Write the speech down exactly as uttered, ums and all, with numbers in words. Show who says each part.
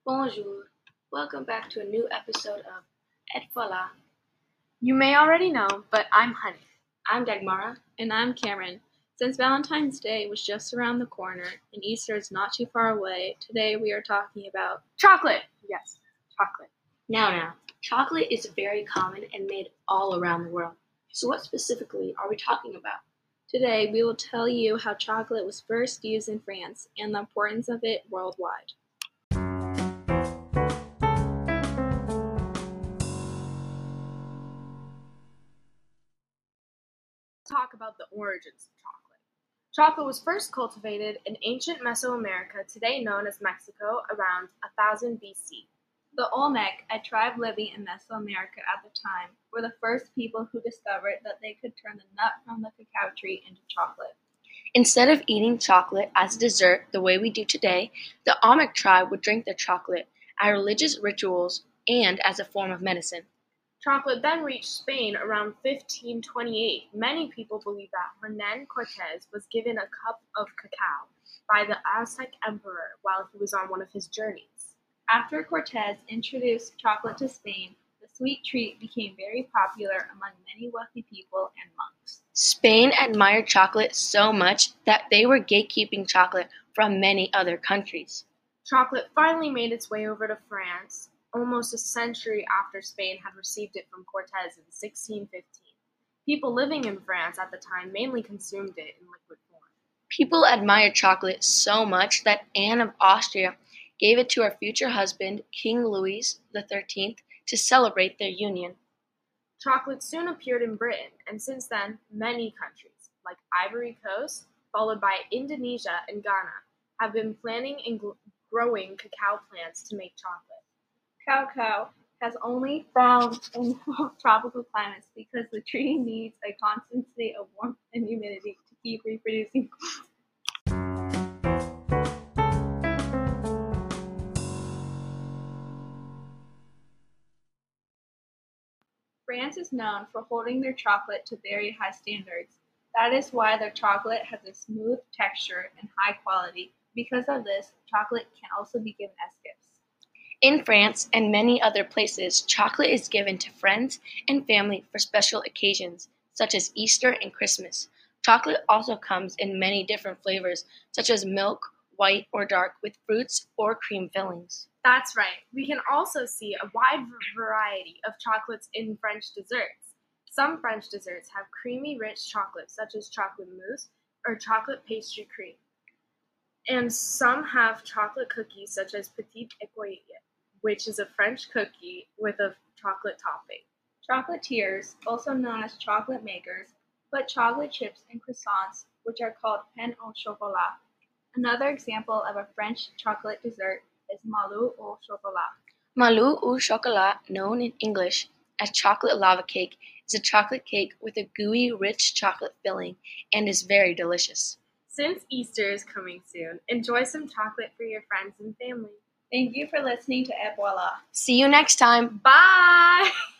Speaker 1: Bonjour. Welcome back to a new episode of Et Voila.
Speaker 2: You may already know, but I'm Honey.
Speaker 1: I'm Dagmara.
Speaker 3: And I'm Cameron. Since Valentine's Day was just around the corner and Easter is not too far away, today we are talking about
Speaker 2: chocolate. Yes, chocolate.
Speaker 1: Now, now, chocolate is very common and made all around the world. So what specifically are we talking about?
Speaker 3: Today we will tell you how chocolate was first used in France and the importance of it worldwide.
Speaker 2: Talk about the origins of chocolate. Chocolate was first cultivated in ancient Mesoamerica, today known as Mexico, around one thousand B C.
Speaker 3: The Olmec, a tribe living in Mesoamerica at the time, were the first people who discovered that they could turn the nut from the cacao tree into chocolate.
Speaker 1: Instead of eating chocolate as a dessert the way we do today, the Olmec tribe would drink their chocolate at religious rituals and as a form of medicine.
Speaker 2: Chocolate then reached Spain around fifteen twenty-eight. Many people believe that Hernan Cortez was given a cup of cacao by the Aztec emperor while he was on one of his journeys.
Speaker 3: After Cortez introduced chocolate to Spain, the sweet treat became very popular among many wealthy people and monks.
Speaker 1: Spain admired chocolate so much that they were gatekeeping chocolate from many other countries.
Speaker 2: Chocolate finally made its way over to France almost a century after Spain had received it from Cortez in sixteen fifteen. People living in France at the time mainly consumed it in liquid form.
Speaker 1: People admired chocolate so much that Anne of Austria gave it to her future husband, King Louis the thirteenth, to celebrate their union.
Speaker 2: Chocolate soon appeared in Britain, and since then, many countries, like Ivory Coast, followed by Indonesia and Ghana, have been planting and gl- growing cacao plants to make chocolate.
Speaker 3: Cacao has only found in tropical climates because the tree needs a constant state of warmth and humidity to keep reproducing. France is known for holding their chocolate to very high standards. That is why their chocolate has a smooth texture and high quality. Because of this, chocolate can also be given as gifts.
Speaker 1: In France and many other places, chocolate is given to friends and family for special occasions, such as Easter and Christmas. Chocolate also comes in many different flavors, such as milk, white or dark, with fruits or cream fillings.
Speaker 2: That's right. We can also see a wide variety of chocolates in French desserts. Some French desserts have creamy, rich chocolate, such as chocolate mousse or chocolate pastry cream. And some have chocolate cookies, such as Petit Écolier, which is a French cookie with a chocolate topping.
Speaker 3: Chocolatiers, also known as chocolate makers, put chocolate chips in croissants, which are called pain au chocolat. Another example of a French chocolate dessert is malou au chocolat.
Speaker 1: Malou au chocolat, known in English as chocolate lava cake, is a chocolate cake with a gooey, rich chocolate filling and is very delicious.
Speaker 2: Since Easter is coming soon, enjoy some chocolate for your friends and family.
Speaker 3: Thank you for listening to Et Voila.
Speaker 1: See you next time.
Speaker 2: Bye!